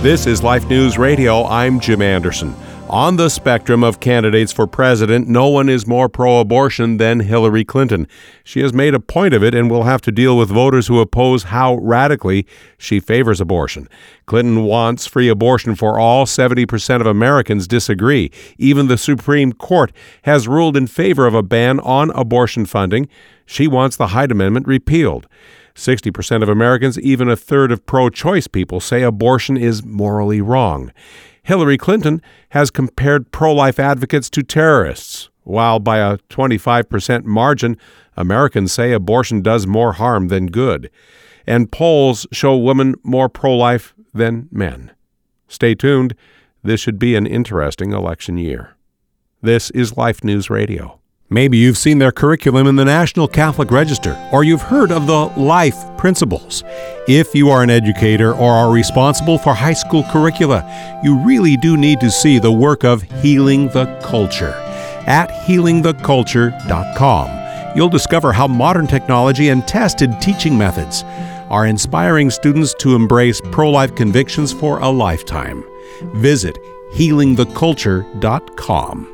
This is Life News Radio. I'm Jim Anderson. On the spectrum of candidates for president, no one is more pro-abortion than Hillary Clinton. She has made a point of it and will have to deal with voters who oppose how radically she favors abortion. Clinton wants free abortion for all. 70% of Americans disagree. Even the Supreme Court has ruled in favor of a ban on abortion funding. She wants the Hyde Amendment repealed. 60% of Americans, even a third of pro-choice people, say abortion is morally wrong. Hillary Clinton has compared pro-life advocates to terrorists, while by a 25% margin, Americans say abortion does more harm than good. And polls show women more pro-life than men. Stay tuned. This should be an interesting election year. This is Life News Radio. Maybe you've seen their curriculum in the National Catholic Register, or you've heard of the LIFE principles. If you are an educator or are responsible for high school curricula, you really do need to see the work of Healing the Culture. At healingtheculture.com, you'll discover how modern technology and tested teaching methods are inspiring students to embrace pro-life convictions for a lifetime. Visit healingtheculture.com.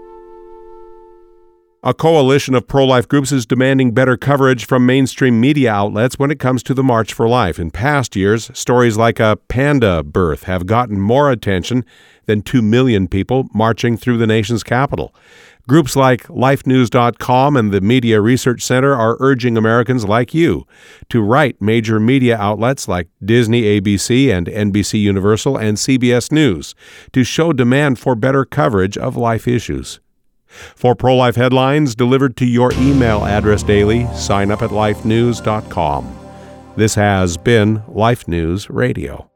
A coalition of pro-life groups is demanding better coverage from mainstream media outlets when it comes to the March for Life. In past years, stories like a panda birth have gotten more attention than 2 million people marching through the nation's capital. Groups like LifeNews.com and the Media Research Center are urging Americans like you to write major media outlets like Disney, ABC, and NBC Universal and CBS News to show demand for better coverage of life issues. For pro-life headlines delivered to your email address daily, sign up at lifenews.com. This has been Life News Radio.